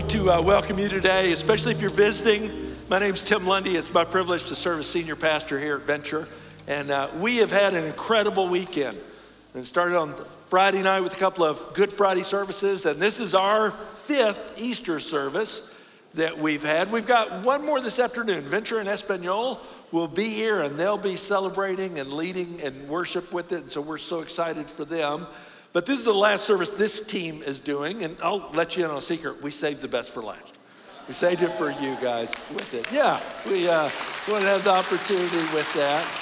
to welcome you today, especially if you're visiting. My name's Tim Lundy. It's my privilege to serve as senior pastor here at Venture. And we have had an incredible weekend. It started on Friday night with a couple of Good Friday services, and this is our fifth Easter service that we've had. We've got one more this afternoon. Venture and Espanol will be here, and they'll be celebrating and leading and worship with it, and so we're so excited for them. But this is the last service this team is doing, and I'll let you in on a secret. We saved the best for last. We saved it for you guys with it. Yeah, we want to have the opportunity with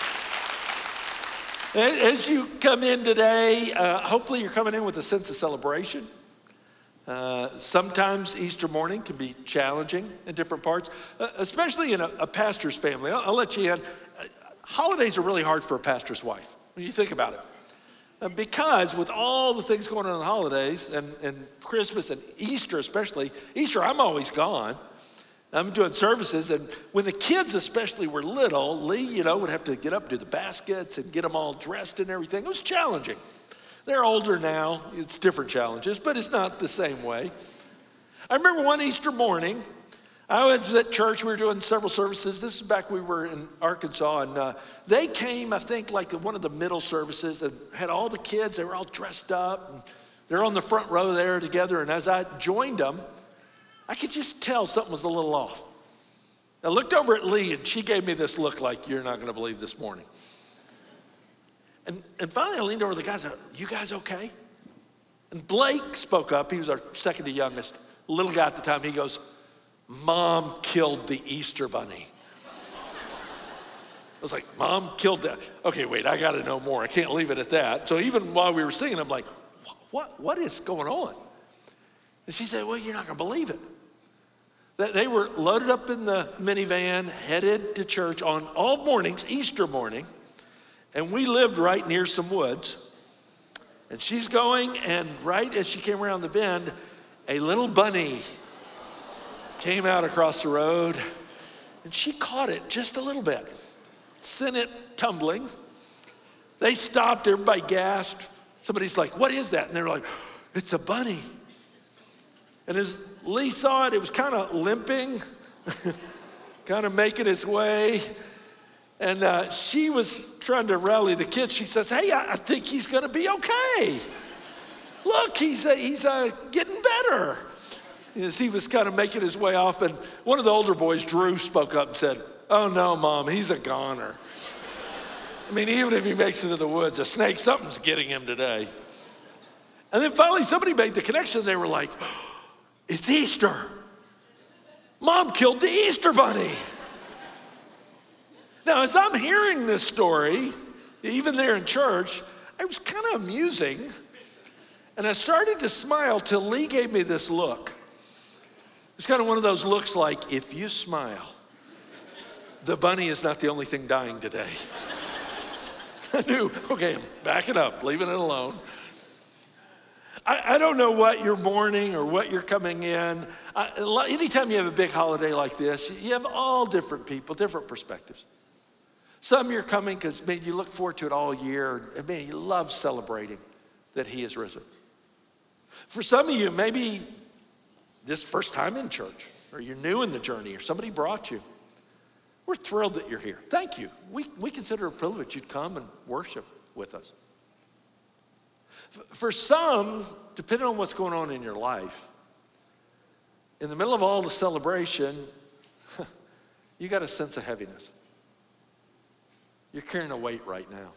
that. As you come in today, hopefully you're coming in with a sense of celebration. Sometimes Easter morning can be challenging in different parts, especially in a pastor's family. I'll let you in. Holidays are really hard for a pastor's wife when you think about it. Because with all the things going on in the holidays and Christmas and Easter especially, Easter I'm always gone. I'm doing services, and when the kids especially were little, Lee, would have to get up, do the baskets and get them all dressed and everything. It was challenging. They're older now, it's different challenges, but it's not the same way. I remember one Easter morning, I was at church, we were doing several services. This is back we were in Arkansas, and they came, I think, like one of the middle services and had all the kids, they were all dressed up. And they're on the front row there together, and as I joined them, I could just tell something was a little off. I looked over at Lee, and she gave me this look like, you're not gonna believe this morning. And finally I leaned over to the guys and said, you guys okay? And Blake spoke up, he was our second to youngest, little guy at the time, he goes, Mom killed the Easter bunny. I was like, Mom killed that. Okay, wait, I gotta know more. I can't leave it at that. So even while we were singing, I'm like, what is going on? And she said, well, you're not gonna believe it. That they were loaded up in the minivan, headed to church on all mornings, Easter morning, and we lived right near some woods. And she's going, and right as she came around the bend, a little bunny came out across the road, and she caught it just a little bit, sent it tumbling. They stopped, everybody gasped. Somebody's like, what is that? And they're like, it's a bunny. And as Lee saw it, it was kind of limping, kind of making its way. And she was trying to rally the kids. She says, hey, I think he's gonna be okay. Look, he's getting better. As he was kind of making his way off, and one of the older boys, Drew, spoke up and said, oh no, Mom, he's a goner. I mean, even if he makes it to the woods, a snake, something's getting him today. And then finally somebody made the connection. They were like, it's Easter. Mom killed the Easter bunny. Now, as I'm hearing this story, even there in church, it was kind of amusing. And I started to smile till Lee gave me this look. It's kind of one of those looks like, if you smile, the bunny is not the only thing dying today. I knew, okay, I'm backing up, leaving it alone. I don't know what you're mourning or what you're coming in. Anytime you have a big holiday like this, you have all different people, different perspectives. Some you're coming because, man, you look forward to it all year, and man, you love celebrating that he is risen. For some of you, maybe this first time in church, or you're new in the journey, or somebody brought you. We're thrilled that you're here. Thank you. We consider it a privilege you'd come and worship with us. For some, depending on what's going on in your life, in the middle of all the celebration, you got a sense of heaviness. You're carrying a weight right now.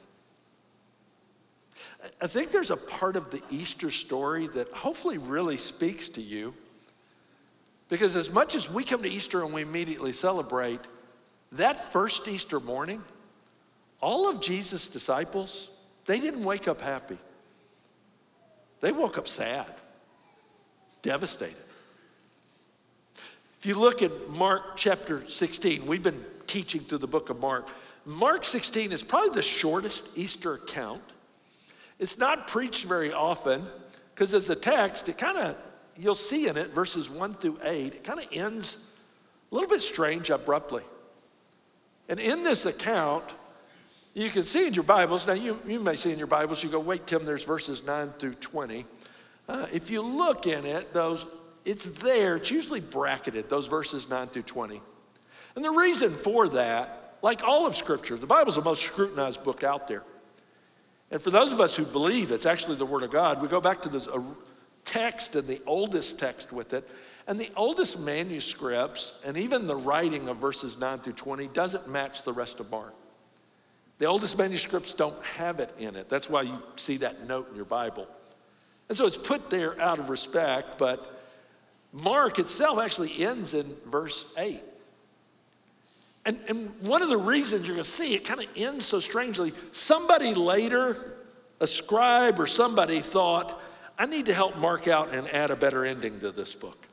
I think there's a part of the Easter story that hopefully really speaks to you. Because as much as we come to Easter and we immediately celebrate, that first Easter morning, all of Jesus' disciples, they didn't wake up happy. They woke up sad, devastated. If you look at Mark chapter 16, we've been teaching through the book of Mark. Mark 16 is probably the shortest Easter account. It's not preached very often because as a text, you'll see in it, verses 1 through 8, it kind of ends a little bit strange abruptly. And in this account, you can see in your Bibles, now you may see in your Bibles, you go, wait, Tim, there's verses 9 through 20. If you look in it, those it's there. It's usually bracketed, those verses 9 through 20. And the reason for that, like all of Scripture, the Bible's the most scrutinized book out there. And for those of us who believe it's actually the Word of God, we go back to this text and the oldest text with it. And the oldest manuscripts, and even the writing of verses 9 through 20, doesn't match the rest of Mark. The oldest manuscripts don't have it in it. That's why you see that note in your Bible. And so it's put there out of respect, but Mark itself actually ends in verse 8. And one of the reasons you're going to see it kind of ends so strangely, somebody later, a scribe or somebody thought, I need to help Mark out and add a better ending to this book.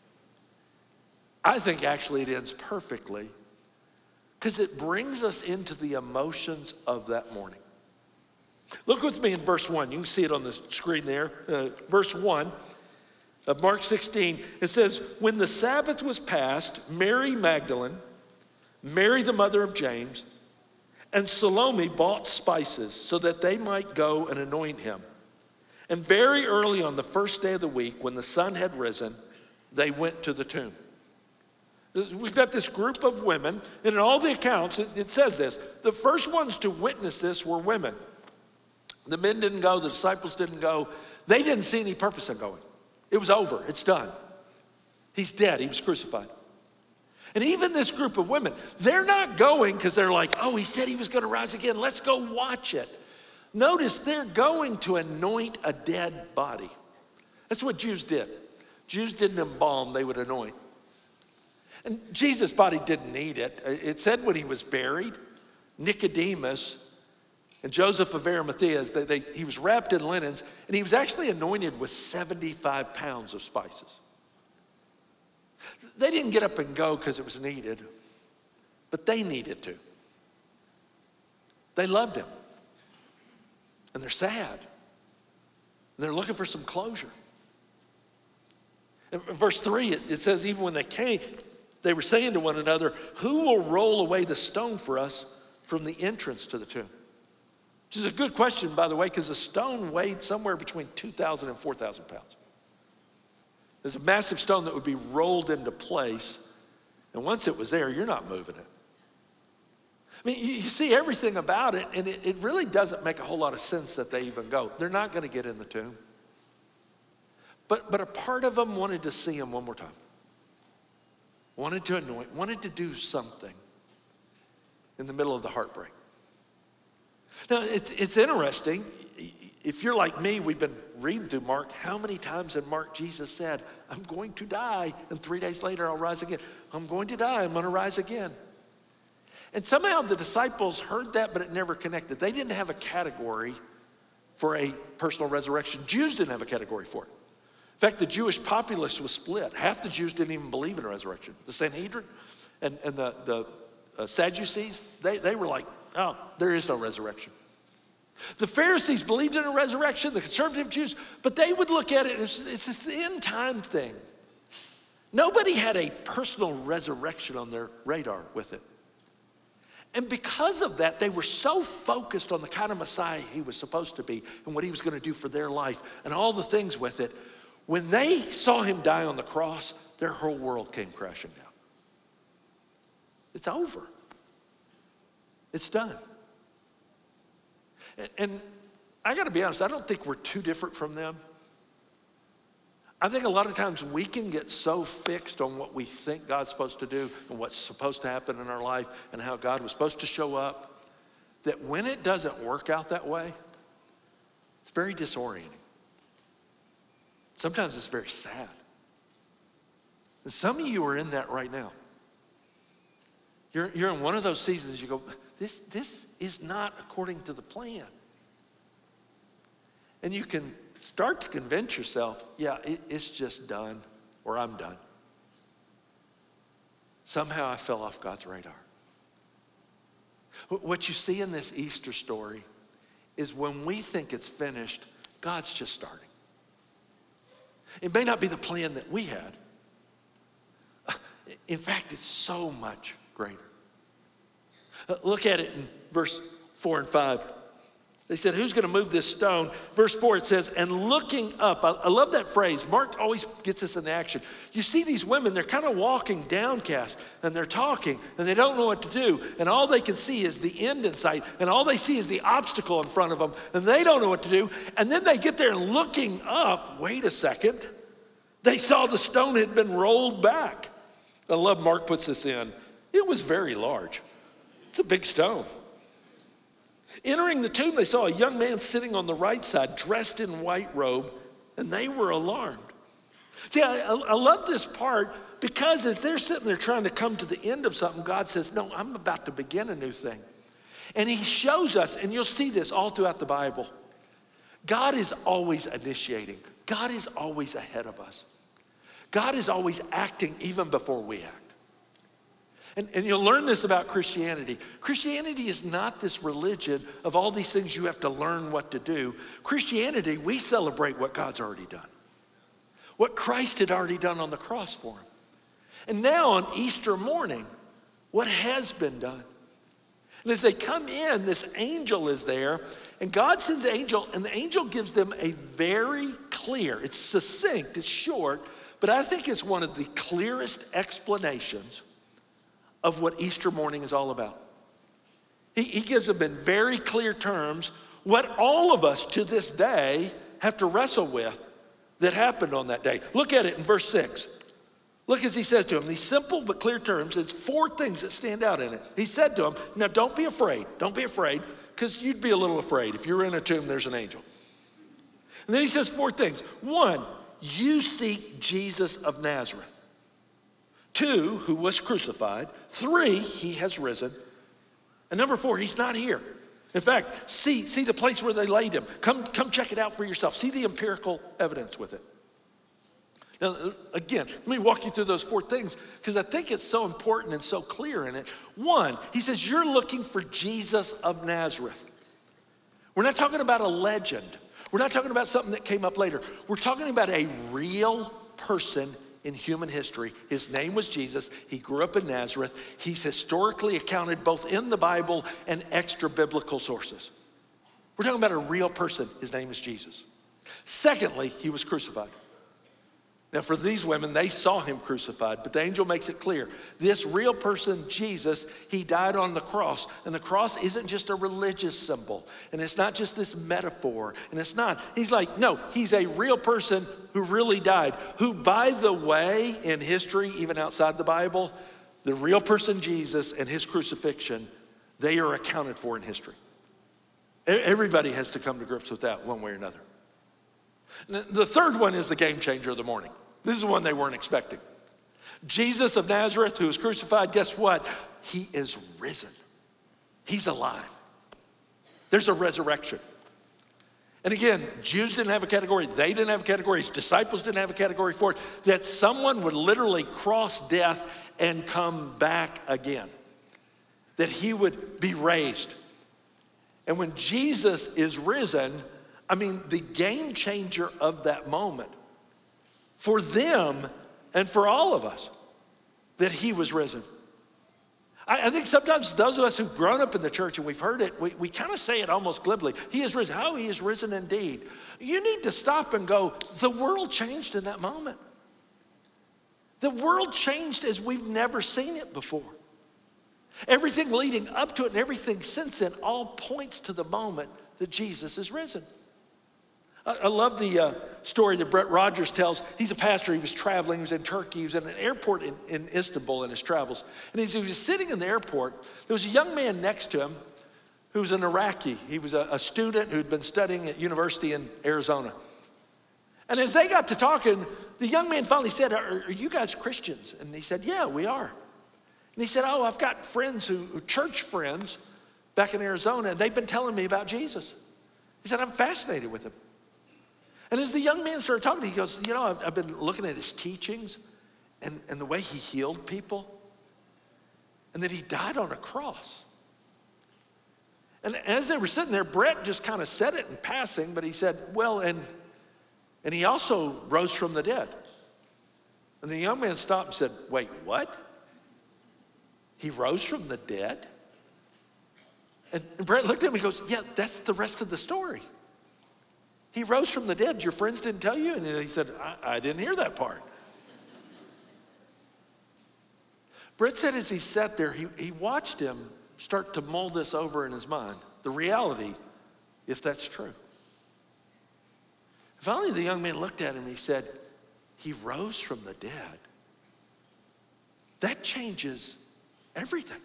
I think actually it ends perfectly because it brings us into the emotions of that morning. Look with me in verse 1. You can see it on the screen there. Verse 1 of Mark 16, it says, when the Sabbath was passed, Mary Magdalene, Mary the mother of James, and Salome bought spices so that they might go and anoint him. And very early on the first day of the week, when the sun had risen, they went to the tomb. We've got this group of women, and in all the accounts, it says this. The first ones to witness this were women. The men didn't go, the disciples didn't go. They didn't see any purpose in going. It was over, it's done. He's dead, he was crucified. And even this group of women, they're not going because they're like, oh, he said he was gonna rise again, let's go watch it. Notice they're going to anoint a dead body. That's what Jews did. Jews didn't embalm, they would anoint. And Jesus' body didn't need it. It said when he was buried, Nicodemus and Joseph of Arimathea, he was wrapped in linens, and he was actually anointed with 75 pounds of spices. They didn't get up and go because it was needed, but they needed to. They loved him, and they're sad, and they're looking for some closure. In verse 3, it says, even when they came, they were saying to one another, who will roll away the stone for us from the entrance to the tomb? Which is a good question, by the way, because the stone weighed somewhere between 2,000 and 4,000 pounds. There's a massive stone that would be rolled into place, and once it was there, you're not moving it. I mean, you see everything about it, and it really doesn't make a whole lot of sense that they even go. They're not going to get in the tomb. But a part of them wanted to see him one more time. Wanted to anoint, wanted to do something in the middle of the heartbreak. Now, it's interesting. If you're like me, we've been reading through Mark. How many times in Mark Jesus said, I'm going to die, and 3 days later I'll rise again. I'm going to die, I'm going to rise again. And somehow the disciples heard that, but it never connected. They didn't have a category for a personal resurrection. Jews didn't have a category for it. In fact, the Jewish populace was split. Half the Jews didn't even believe in a resurrection. The Sanhedrin and the Sadducees, they were like, oh, there is no resurrection. The Pharisees believed in a resurrection, the conservative Jews, but they would look at it as it's this end time thing. Nobody had a personal resurrection on their radar with it. And because of that, they were so focused on the kind of Messiah he was supposed to be and what he was going to do for their life and all the things with it. When they saw him die on the cross, their whole world came crashing down. It's over. It's done. And I got to be honest, I don't think we're too different from them. I think a lot of times we can get so fixed on what we think God's supposed to do and what's supposed to happen in our life and how God was supposed to show up, that when it doesn't work out that way, it's very disorienting. Sometimes it's very sad. And some of you are in that right now. You're in one of those seasons you go, this is not according to the plan. And you can start to convince yourself, yeah, it's just done, or I'm done. Somehow I fell off God's radar. What you see in this Easter story is when we think it's finished, God's just starting. It may not be the plan that we had. In fact, it's so much greater. Look at it in verse 4 and 5. They said, who's going to move this stone? Verse 4, it says, and looking up. I love that phrase. Mark always gets us in action. You see these women, they're kind of walking downcast, and they're talking, and they don't know what to do. And all they can see is the end in sight, and all they see is the obstacle in front of them, and they don't know what to do. And then they get there and looking up, wait a second, they saw the stone had been rolled back. I love Mark puts this in. It was very large. It's a big stone. Entering the tomb, they saw a young man sitting on the right side, dressed in white robe, and they were alarmed. See, I love this part because as they're sitting there trying to come to the end of something, God says, no, I'm about to begin a new thing. And he shows us, and you'll see this all throughout the Bible, God is always initiating. God is always ahead of us. God is always acting even before we act. And you'll learn this about Christianity. Christianity is not this religion of all these things you have to learn what to do. Christianity, we celebrate what God's already done. What Christ had already done on the cross for him. And now on Easter morning, what has been done. And as they come in, this angel is there, and God sends an angel, and the angel gives them a very clear, it's succinct, it's short, but I think it's one of the clearest explanations of what Easter morning is all about. He gives them in very clear terms what all of us to this day have to wrestle with that happened on that day. Look at it in verse 6. Look as he says to them, these simple but clear terms, it's 4 things that stand out in it. He said to them, now don't be afraid, because you'd be a little afraid if you were in a tomb, there's an angel. And then he says 4 things. 1, you seek Jesus of Nazareth. 2, who was crucified. 3, he has risen. And number 4, he's not here. In fact, see the place where they laid him. Come check it out for yourself. See the empirical evidence with it. Now, again, let me walk you through those 4 things because I think it's so important and so clear in it. 1, he says, you're looking for Jesus of Nazareth. We're not talking about a legend. We're not talking about something that came up later. We're talking about a real person in human history. His name was Jesus. He grew up in Nazareth. He's historically accounted both in the Bible and extra biblical sources. We're talking about a real person. His name is Jesus. Secondly, he was crucified. Now for these women, they saw him crucified, but the angel makes it clear. This real person, Jesus, he died on the cross. And the cross isn't just a religious symbol. And it's not just this metaphor. And it's not. He's like, no, he's a real person who really died. Who, by the way, in history, even outside the Bible, the real person, Jesus, and his crucifixion, they are accounted for in history. Everybody has to come to grips with that one way or another. The third one is the game changer of the morning. This is the one they weren't expecting. Jesus of Nazareth, who was crucified, guess what? He is risen. He's alive. There's a resurrection. And again, Jews didn't have a category. They didn't have a category. His disciples didn't have a category for it. That someone would literally cross death and come back again. That he would be raised. And when Jesus is risen, I mean, the game changer of that moment for them and for all of us, that he was risen. I think sometimes those of us who've grown up in the church and we've heard it, we kind of say it almost glibly. He is risen. Oh, he is risen indeed. You need to stop and go, the world changed in that moment. The world changed as we've never seen it before. Everything leading up to it and everything since then all points to the moment that Jesus is risen. I love the story that Brett Rogers tells. He's a pastor. He was traveling. He was in Turkey. He was at an airport in Istanbul in his travels. And as he was sitting in the airport, there was a young man next to him who was an Iraqi. He was a student who'd been studying at university in Arizona. And as they got to talking, the young man finally said, are you guys Christians? And he said, yeah, we are. And he said, oh, I've got friends church friends back in Arizona, and they've been telling me about Jesus. He said, I'm fascinated with him. And as the young man started talking, he goes, you know, I've been looking at his teachings and the way he healed people, and that he died on a cross. And as they were sitting there, Brett just kind of said it in passing, but he said, well, and he also rose from the dead. And the young man stopped and said, wait, what? He rose from the dead? And Brett looked at me and goes, yeah, that's the rest of the story. He rose from the dead. Your friends didn't tell you? And he said, I didn't hear that part. Brett said as he sat there, he watched him start to mull this over in his mind, the reality, if that's true. Finally, the young man looked at him and he said, he rose from the dead. That changes everything.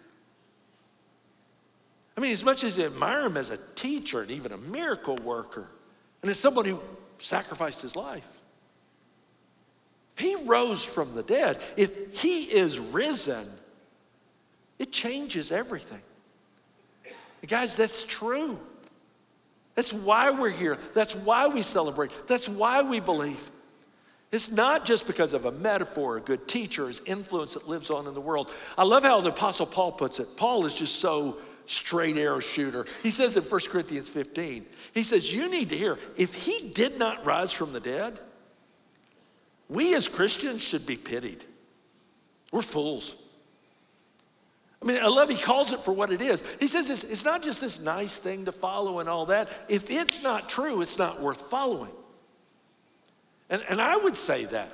I mean, as much as I admire him as a teacher and even a miracle worker, and as someone who sacrificed his life, if he rose from the dead, if he is risen, it changes everything. And guys, that's true. That's why we're here. That's why we celebrate. That's why we believe. It's not just because of a metaphor, a good teacher, his influence that lives on in the world. I love how the Apostle Paul puts it. Paul is just so straight arrow shooter. He says in 1 Corinthians 15, he says, you need to hear, if he did not rise from the dead, we as Christians should be pitied. We're fools. I mean, I love he calls it for what it is. He says it's not just this nice thing to follow and all that. If it's not true, it's not worth following. And I would say that.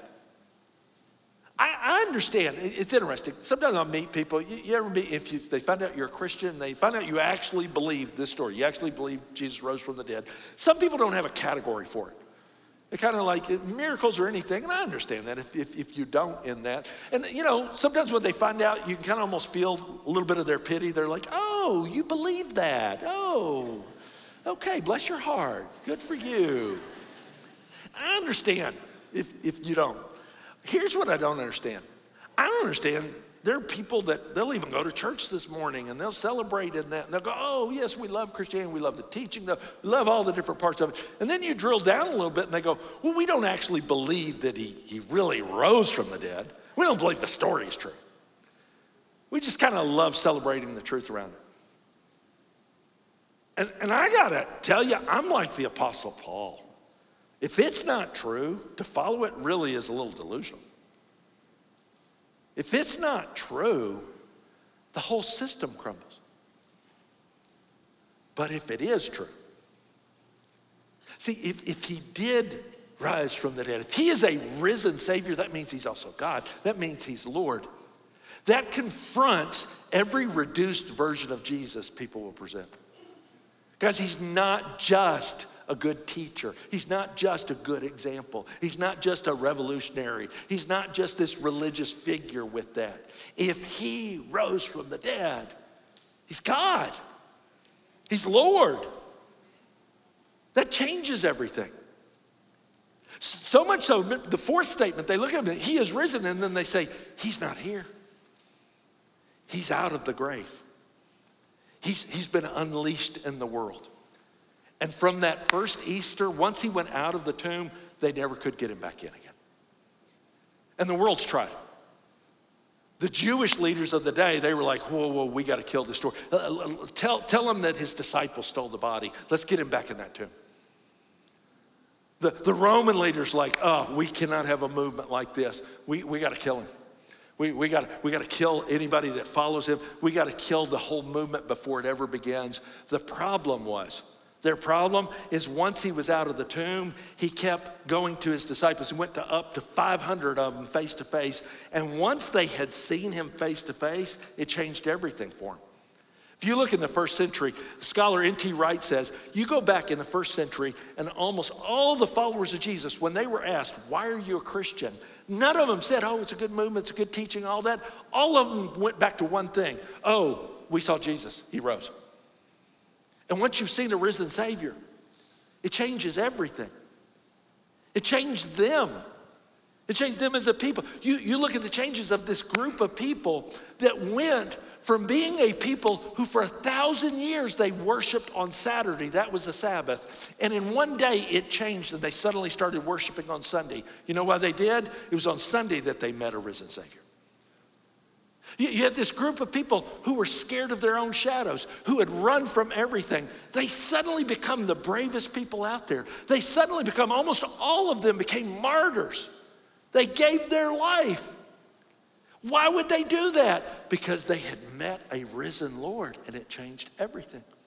I understand. It's interesting. Sometimes I'll meet people. You ever meet, if they find out you're a Christian, they find out you actually believe this story. You actually believe Jesus rose from the dead. Some people don't have a category for it. They're kind of like miracles or anything, and I understand that if you don't in that. And you know, sometimes when they find out, you can kind of almost feel a little bit of their pity. They're like, oh, you believe that. Oh, okay, bless your heart. Good for you. I understand if you don't. Here's what I don't understand. I don't understand. There are people that they'll even go to church this morning and they'll celebrate in that. And they'll go, oh, yes, we love Christianity. We love the teaching. We love all the different parts of it. And then you drill down a little bit and they go, well, we don't actually believe that he really rose from the dead. We don't believe the story is true. We just kind of love celebrating the truth around it. And I got to tell you, I'm like the Apostle Paul. If it's not true, to follow it really is a little delusional. If it's not true, the whole system crumbles. But if it is true, see, if he did rise from the dead, if he is a risen Savior, that means he's also God. That means he's Lord. That confronts every reduced version of Jesus people will present. Guys, he's not just a good teacher. He's not just a good example. He's not just a revolutionary. He's not just this religious figure with that. If he rose from the dead, he's God. He's Lord. That changes everything. So much so, the fourth statement, they look at him, he is risen, and then they say, he's not here. He's out of the grave. He's been unleashed in the world. And from that first Easter, once he went out of the tomb, they never could get him back in again. And the world's tried. The Jewish leaders of the day, they were like, whoa, we got to kill this story. Tell him that his disciples stole the body. Let's get him back in that tomb. The Roman leaders like, oh, we cannot have a movement like this. We got to kill him. We got to kill anybody that follows him. We got to kill the whole movement before it ever begins. Their problem is once he was out of the tomb, he kept going to his disciples. He went to up to 500 of them face to face. And once they had seen him face to face, it changed everything for him. If you look in the first century, scholar N.T. Wright says, you go back in the first century and almost all the followers of Jesus, when they were asked, why are you a Christian? None of them said, oh, it's a good movement, it's a good teaching, all that. All of them went back to one thing. Oh, we saw Jesus, he rose. And once you've seen a risen Savior, it changes everything. It changed them. It changed them as a people. You look at the changes of this group of people that went from being a people who for 1,000 years they worshiped on Saturday, that was the Sabbath, and in one day it changed and they suddenly started worshiping on Sunday. You know why they did? It was on Sunday that they met a risen Savior. You had this group of people who were scared of their own shadows, who had run from everything. They suddenly become the bravest people out there. They suddenly become, almost all of them became martyrs. They gave their life. Why would they do that? Because they had met a risen Lord and it changed everything.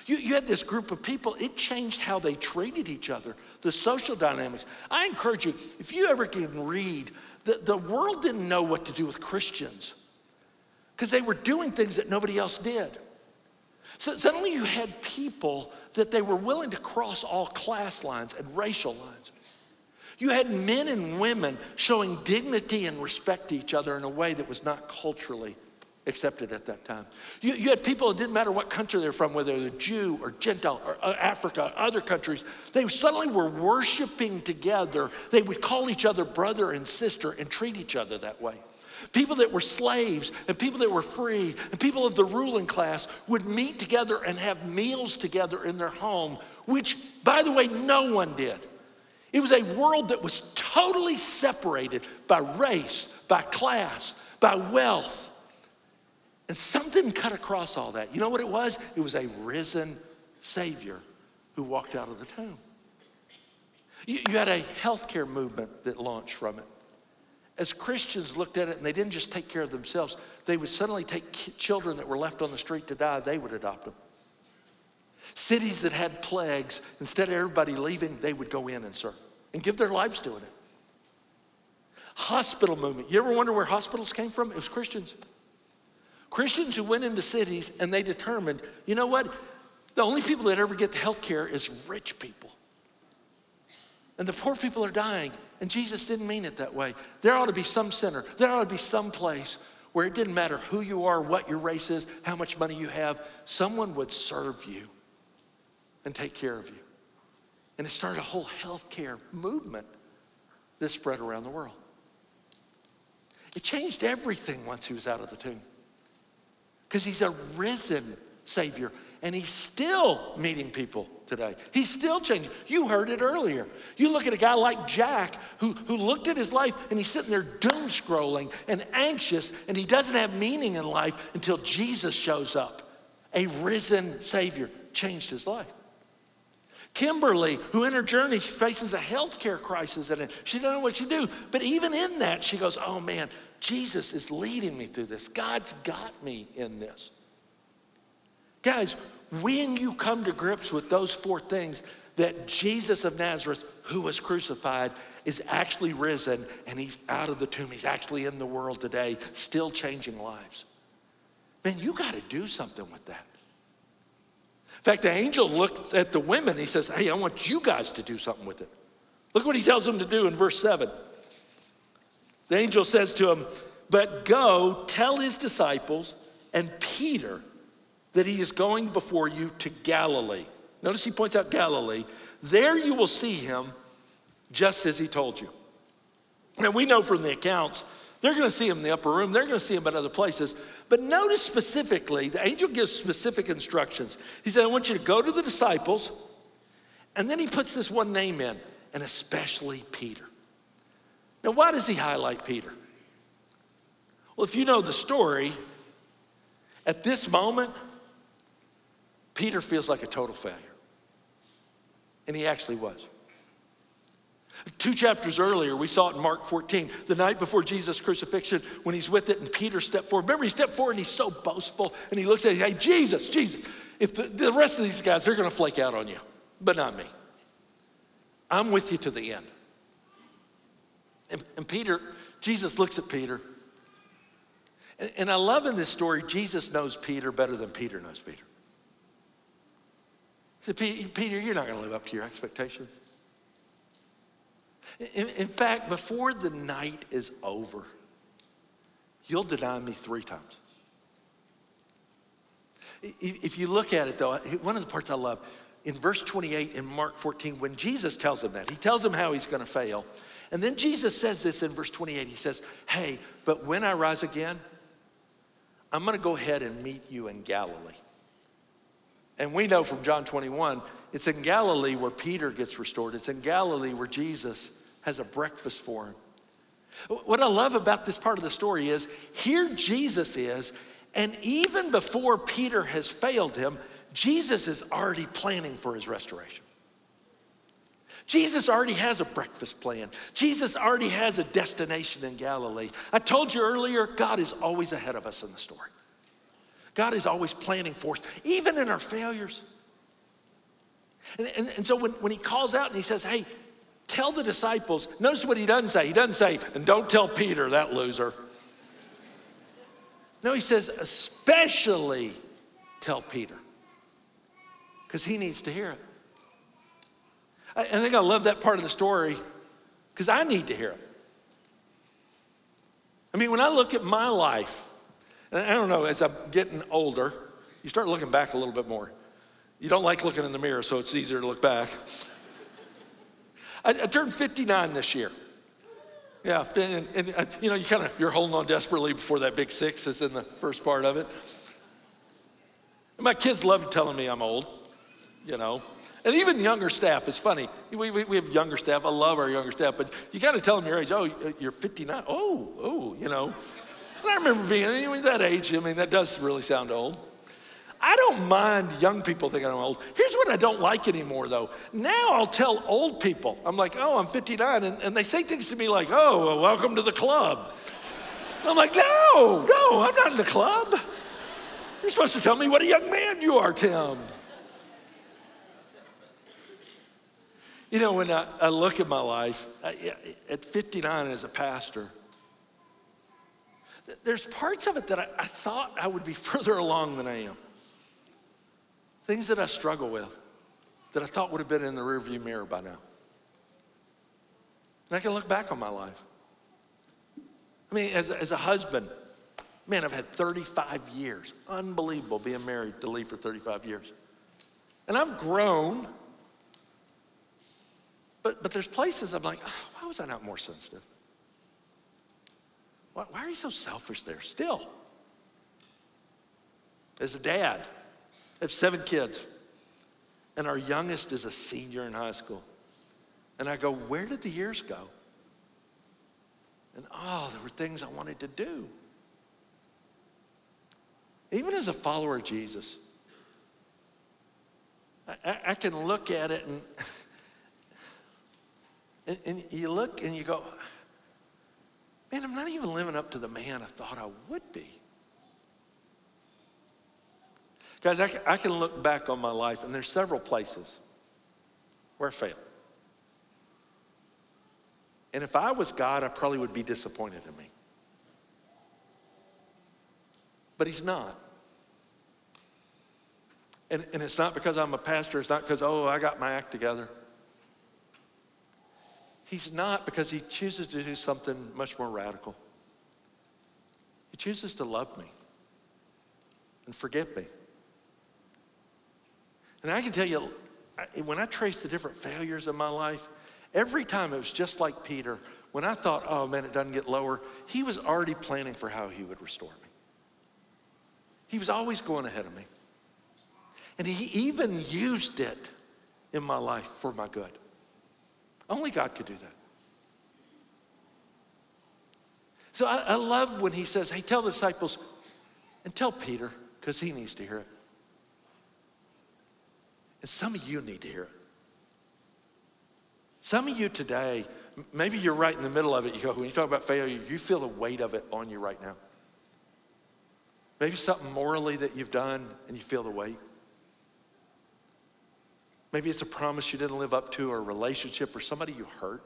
You had this group of people, it changed how they treated each other, the social dynamics. I encourage you, if you ever can read, the world didn't know what to do with Christians because they were doing things that nobody else did. So suddenly you had people that they were willing to cross all class lines and racial lines. You had men and women showing dignity and respect to each other in a way that was not culturally accepted at that time. You had people, it didn't matter what country they're from, whether they're Jew or Gentile or Africa, other countries, they suddenly were worshiping together. They would call each other brother and sister and treat each other that way. People that were slaves and people that were free and people of the ruling class would meet together and have meals together in their home, which, by the way, no one did. It was a world that was totally separated by race, by class, by wealth. And something cut across all that. You know what it was? It was a risen Savior who walked out of the tomb. You had a healthcare movement that launched from it. As Christians looked at it and they didn't just take care of themselves, they would suddenly take children that were left on the street to die, they would adopt them. Cities that had plagues, instead of everybody leaving, they would go in and serve and give their lives doing it. Hospital movement. You ever wonder where hospitals came from? It was Christians. Christians who went into cities and they determined, you know what? The only people that ever get the health care is rich people. And the poor people are dying. And Jesus didn't mean it that way. There ought to be some center. There ought to be some place where it didn't matter who you are, what your race is, how much money you have. Someone would serve you and take care of you. And it started a whole healthcare movement that spread around the world. It changed everything once he was out of the tomb. Because he's a risen Savior. And he's still meeting people today. He's still changing. You heard it earlier. You look at a guy like Jack who looked at his life and he's sitting there doom scrolling and anxious and he doesn't have meaning in life until Jesus shows up. A risen Savior changed his life. Kimberly, who in her journey faces a healthcare crisis and she doesn't know what to do. But even in that, she goes, oh man, Jesus is leading me through this. God's got me in this. Guys, when you come to grips with those four things, that Jesus of Nazareth, who was crucified, is actually risen and he's out of the tomb. He's actually in the world today, still changing lives. Man, you got to do something with that. In fact, the angel looked at the women and he says, hey, I want you guys to do something with it. Look what he tells them to do in verse 7. The angel says to him, but go tell his disciples and Peter that he is going before you to Galilee. Notice he points out Galilee. There you will see him just as he told you. Now we know from the accounts, they're gonna see him in the upper room, they're gonna see him at other places. But notice specifically, the angel gives specific instructions. He said, I want you to go to the disciples, and then he puts this one name in, and especially Peter. Now why does he highlight Peter? Well, if you know the story, at this moment, Peter feels like a total failure. And he actually was. 2 chapters earlier, we saw it in Mark 14, the night before Jesus' crucifixion, when he's with it and Peter stepped forward. Remember, he stepped forward and he's so boastful and he looks at him, hey, Jesus, if the rest of these guys, they're gonna flake out on you, but not me. I'm with you to the end. And Peter, Jesus looks at Peter. And I love in this story, Jesus knows Peter better than Peter knows Peter. He said, Peter, you're not going to live up to your expectations. In fact, before the night is over, you'll deny me 3 times. If you look at it though, one of the parts I love, in verse 28 in Mark 14, when Jesus tells him that, he tells him how he's going to fail. And then Jesus says this in verse 28, he says, hey, but when I rise again, I'm going to go ahead and meet you in Galilee. And we know from John 21, it's in Galilee where Peter gets restored. It's in Galilee where Jesus has a breakfast for him. What I love about this part of the story is, here Jesus is, and even before Peter has failed him, Jesus is already planning for his restoration. Jesus already has a breakfast plan. Jesus already has a destination in Galilee. I told you earlier, God is always ahead of us in the story. God is always planning for us, even in our failures. And so when he calls out and he says, hey, tell the disciples, notice what he doesn't say. He doesn't say, and don't tell Peter, that loser. No, he says, especially tell Peter, because he needs to hear it. I think I love that part of the story because I need to hear it. I mean, when I look at my life, and I don't know, as I'm getting older, you start looking back a little bit more. You don't like looking in the mirror, so it's easier to look back. I turned 59 this year. Yeah, and you know, you're holding on desperately before that big 6 is in the first part of it. And my kids love telling me I'm old, you know. And even younger staff, it's funny. We have younger staff. I love our younger staff, but you got to tell them your age. Oh, you're 59. Oh, you know. And I remember being that age. I mean, that does really sound old. I don't mind young people thinking I'm old. Here's what I don't like anymore, though. Now I'll tell old people. I'm like, oh, I'm 59. And they say things to me like, oh, well, welcome to the club. And I'm like, no, I'm not in the club. You're supposed to tell me what a young man you are, Tim. You know, when I look at my life, at 59 as a pastor, there's parts of it that I thought I would be further along than I am. Things that I struggle with that I thought would have been in the rearview mirror by now. And I can look back on my life. I mean, as a husband, man, I've had 35 years. Unbelievable being married to Lee for 35 years. And I've grown. But there's places I'm like, oh, why was I not more sensitive? Why are you so selfish there still? As a dad, I have 7 kids, and our youngest is a senior in high school. And I go, where did the years go? And there were things I wanted to do. Even as a follower of Jesus, I can look at it and you look and you go, man, I'm not even living up to the man I thought I would be. Guys, I can look back on my life and there's several places where I failed. And if I was God, I probably would be disappointed in me. But he's not. And it's not because I'm a pastor. It's not because, I got my act together. He's not, because he chooses to do something much more radical. He chooses to love me and forgive me. And I can tell you, when I trace the different failures of my life, every time it was just like Peter. When I thought, oh man, it doesn't get lower, he was already planning for how he would restore me. He was always going ahead of me. And he even used it in my life for my good. Only God could do that. So I love when he says, hey, tell the disciples and tell Peter, because he needs to hear it. And some of you need to hear it. Some of you today, maybe you're right in the middle of it. You go, when you talk about failure, you feel the weight of it on you right now. Maybe something morally that you've done and you feel the weight. Maybe it's a promise you didn't live up to, or a relationship, or somebody you hurt.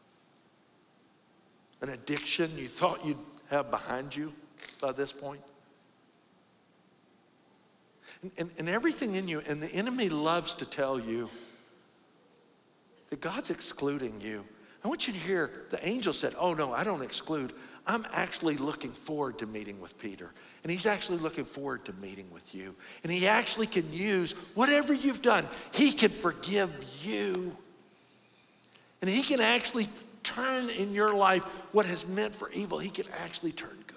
An addiction you thought you'd have behind you by this point. And everything in you, and the enemy loves to tell you that God's excluding you. I want you to hear, the angel said, oh no, I don't exclude. I'm actually looking forward to meeting with Peter. And he's actually looking forward to meeting with you. And he actually can use whatever you've done. He can forgive you. And he can actually turn in your life what has meant for evil. He can actually turn good.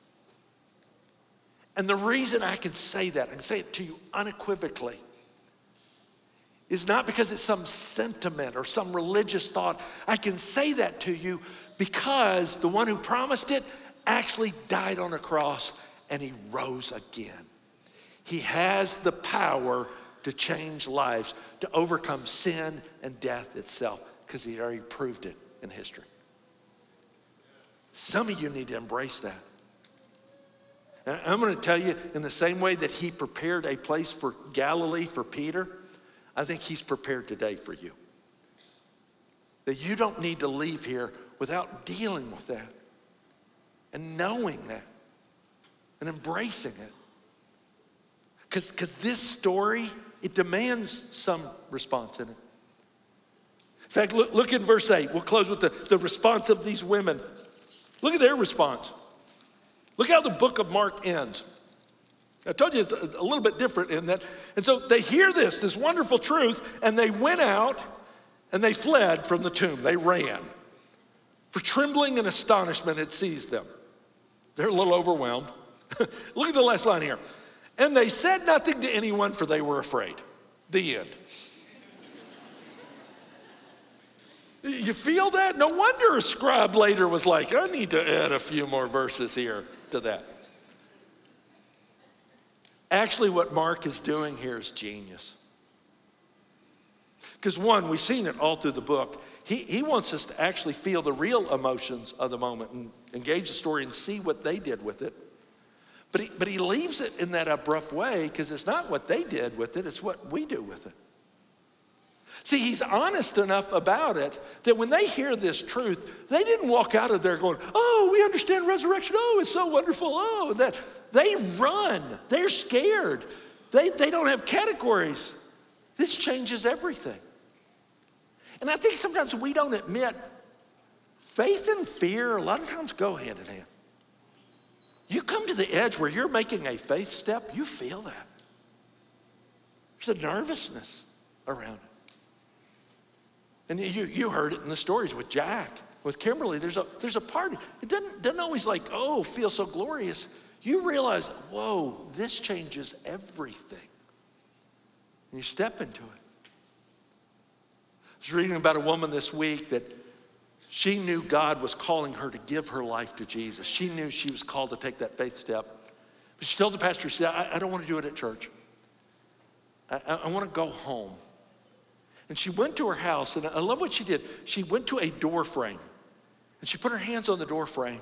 And the reason I can say that, I can say it to you unequivocally, is not because it's some sentiment or some religious thought. I can say that to you because the one who promised it actually died on a cross and he rose again. He has the power to change lives, to overcome sin and death itself, because he already proved it in history. Some of you need to embrace that. And I'm going to tell you, in the same way that he prepared a place for Galilee for Peter, I think he's prepared today for you. That you don't need to leave here without dealing with that and knowing that and embracing it. Because this story, it demands some response in it. In fact, look in verse 8. We'll close with the response of these women. Look at their response. Look how the book of Mark ends. I told you it's a little bit different in that. And so they hear this wonderful truth, and they went out and they fled from the tomb. They ran. For trembling and astonishment had seized them. They're a little overwhelmed. Look at the last line here. And they said nothing to anyone, for they were afraid. The end. You feel that? No wonder a scribe later was like, I need to add a few more verses here to that. Actually, what Mark is doing here is genius. Because one, we've seen it all through the book. He wants us to actually feel the real emotions of the moment and engage the story and see what they did with it. But he leaves it in that abrupt way because it's not what they did with it, it's what we do with it. See, he's honest enough about it that when they hear this truth, they didn't walk out of there going, oh, we understand resurrection. Oh, it's so wonderful. Oh, that. They run. They're scared. They don't have categories. This changes everything. And I think sometimes we don't admit faith and fear a lot of times go hand in hand. You come to the edge where you're making a faith step, you feel that. There's a nervousness around it. And you heard it in the stories with Jack, with Kimberly. There's a part. It doesn't always like, oh, feel so glorious. You realize, whoa, this changes everything. And you step into it. I was reading about a woman this week that she knew God was calling her to give her life to Jesus. She knew she was called to take that faith step. But she told the pastor, she said, I don't want to do it at church. I want to go home. And she went to her house, and I love what she did. She went to a door frame, and she put her hands on the door frame.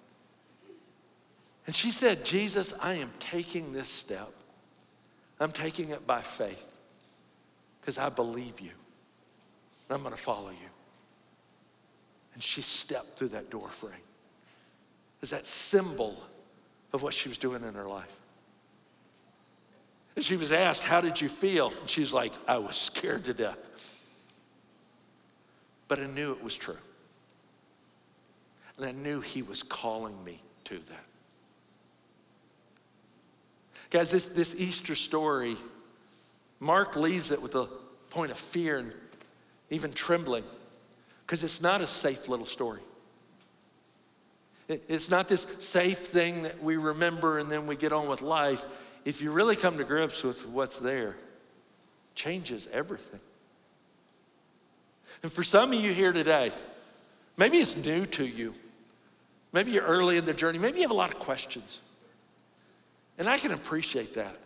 And she said, Jesus, I am taking this step. I'm taking it by faith because I believe you. And I'm going to follow you. And she stepped through that door frame. It's that symbol of what she was doing in her life. And she was asked, how did you feel? And she was like, I was scared to death. But I knew it was true. And I knew he was calling me to that. Guys, this Easter story, Mark leaves it with a point of fear and even trembling, because it's not a safe little story. It's not this safe thing that we remember and then we get on with life. If you really come to grips with what's there, it changes everything. And for some of you here today, maybe it's new to you. Maybe you're early in the journey. Maybe you have a lot of questions. And I can appreciate that.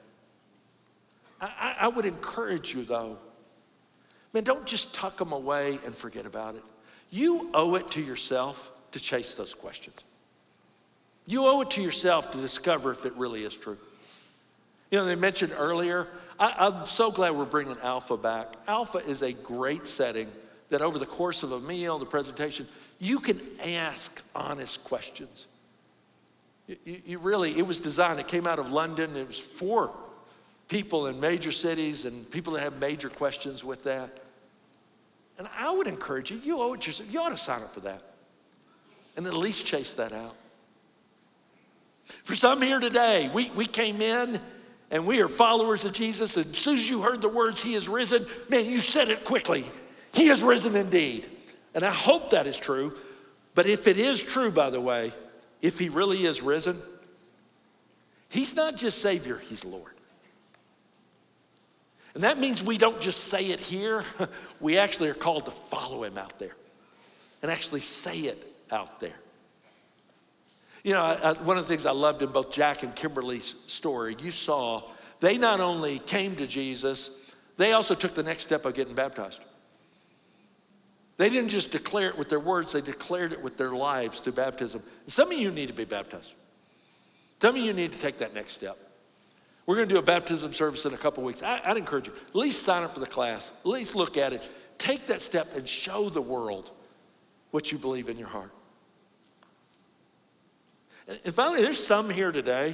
I would encourage you, though, man, don't just tuck them away and forget about it. You owe it to yourself to chase those questions. You owe it to yourself to discover if it really is true. You know, they mentioned earlier, I'm so glad we're bringing Alpha back. Alpha is a great setting that over the course of a meal, the presentation, you can ask honest questions. You really, it was designed, it came out of London. It was for people in major cities and people that have major questions with that. And I would encourage you, you owe it yourself, you ought to sign up for that. And at least chase that out. For some here today, we came in and we are followers of Jesus. And as soon as you heard the words, he is risen, man, you said it quickly. He is risen indeed. And I hope that is true. But if it is true, by the way, if he really is risen, he's not just Savior, he's Lord. And that means we don't just say it here. We actually are called to follow him out there and actually say it out there. You know, one of the things I loved in both Jack and Kimberly's story, you saw they not only came to Jesus, they also took the next step of getting baptized. They didn't just declare it with their words, they declared it with their lives through baptism. And some of you need to be baptized. Some of you need to take that next step. We're going to do a baptism service in a couple weeks. I'd encourage you, at least sign up for the class. At least look at it. Take that step and show the world what you believe in your heart. And finally, there's some here today,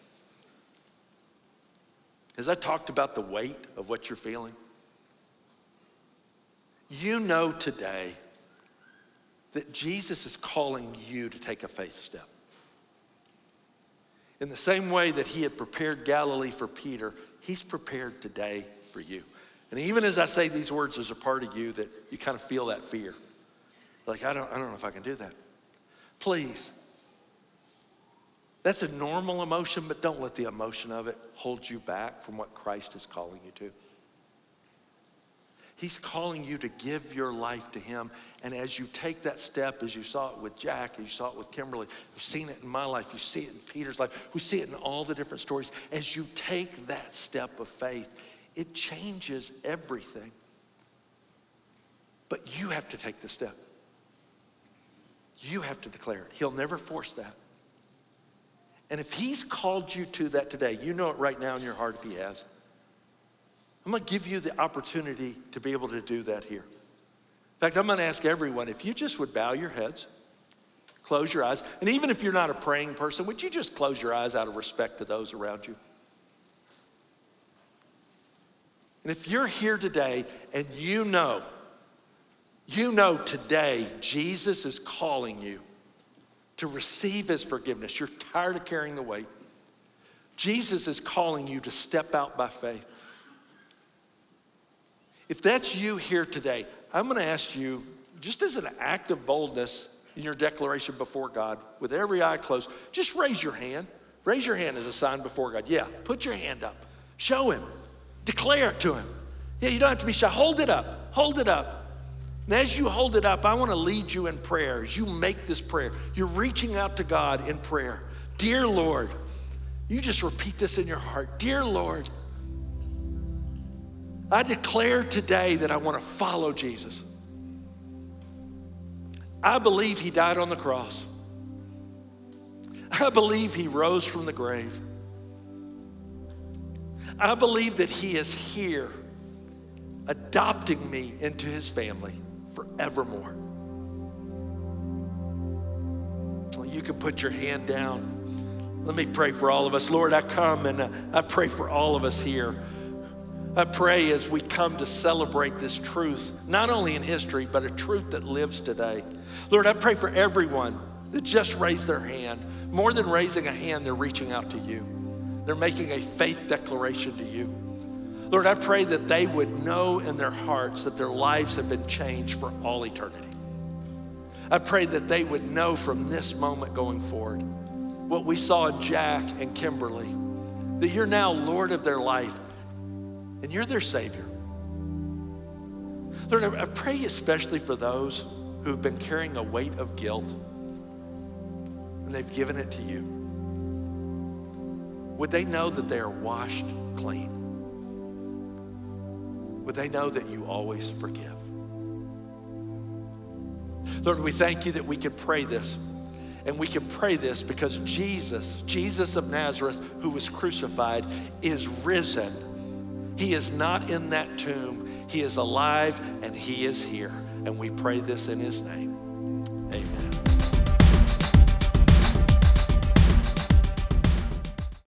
as I talked about the weight of what you're feeling, you know today that Jesus is calling you to take a faith step. In the same way that he had prepared Galilee for Peter, he's prepared today for you. And even as I say these words, there's a part of you that you kind of feel that fear. Like, I don't know if I can do that. Please, that's a normal emotion, but don't let the emotion of it hold you back from what Christ is calling you to. He's calling you to give your life to him. And as you take that step, as you saw it with Jack, as you saw it with Kimberly, you've seen it in my life, you see it in Peter's life, we see it in all the different stories. As you take that step of faith, it changes everything. But you have to take the step. You have to declare it. He'll never force that. And if he's called you to that today, you know it right now in your heart if he has. I'm going to give you the opportunity to be able to do that here. In fact, I'm going to ask everyone, if you just would bow your heads, close your eyes, and even if you're not a praying person, would you just close your eyes out of respect to those around you? And if you're here today and you know today Jesus is calling you to receive his forgiveness. You're tired of carrying the weight. Jesus is calling you to step out by faith. If that's you here today, I'm going to ask you, just as an act of boldness in your declaration before God, with every eye closed, just raise your hand. Raise your hand as a sign before God. Yeah, put your hand up. Show him. Declare it to him. Yeah, you don't have to be shy. Hold it up. Hold it up. And as you hold it up, I want to lead you in prayer. As you make this prayer, you're reaching out to God in prayer. Dear Lord, you just repeat this in your heart. Dear Lord, I declare today that I want to follow Jesus. I believe he died on the cross. I believe he rose from the grave. I believe that he is here, adopting me into his family forevermore. Well, you can put your hand down. Let me pray for all of us. Lord, I come and I pray for all of us here. I pray as we come to celebrate this truth, not only in history, but a truth that lives today. Lord, I pray for everyone that just raised their hand. More than raising a hand, they're reaching out to you. They're making a faith declaration to you. Lord, I pray that they would know in their hearts that their lives have been changed for all eternity. I pray that they would know from this moment going forward what we saw in Jack and Kimberly, that you're now Lord of their life and you're their Savior. Lord, I pray especially for those who have been carrying a weight of guilt and they've given it to you. Would they know that they are washed clean? Would they know that you always forgive? Lord, we thank you that we can pray this. And we can pray this because Jesus of Nazareth, who was crucified, is risen. He is not in that tomb. He is alive and he is here. And we pray this in his name.